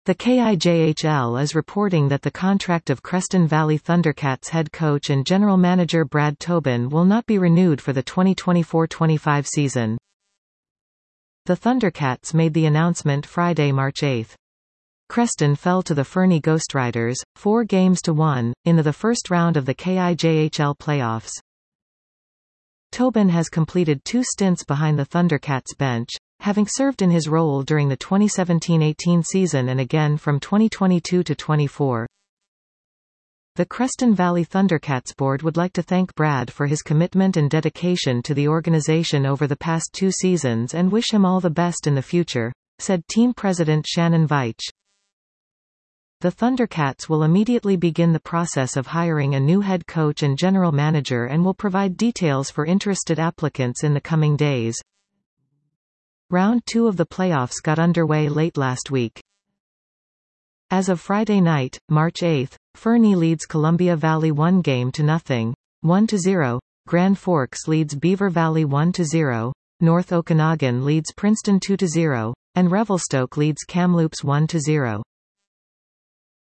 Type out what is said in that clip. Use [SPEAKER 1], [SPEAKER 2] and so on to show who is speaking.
[SPEAKER 1] The KIJHL is reporting that the contract of Creston Valley Thundercats head coach and general manager Brad Tobin will not be renewed for the 2024-25 season. The Thundercats made the announcement Friday, March 8. Creston fell to the Fernie Ghostriders, 4-1, in the first round of the KIJHL playoffs. Tobin has completed 2 stints behind the Thundercats bench, having served in his role during the 2017-18 season and again from 2022 to 24. The Creston Valley Thundercats board would like to thank Brad for his commitment and dedication to the organization over the past 2 seasons and wish him all the best in the future, said team president Shannon Veitch. The Thundercats will immediately begin the process of hiring a new head coach and general manager and will provide details for interested applicants in the coming days. Round 2 of the playoffs got underway late last week. As of Friday night, March 8, Fernie leads Columbia Valley 1-0, 1-0, Grand Forks leads Beaver Valley 1-0, North Okanagan leads Princeton 2-0, and Revelstoke leads Kamloops 1-0.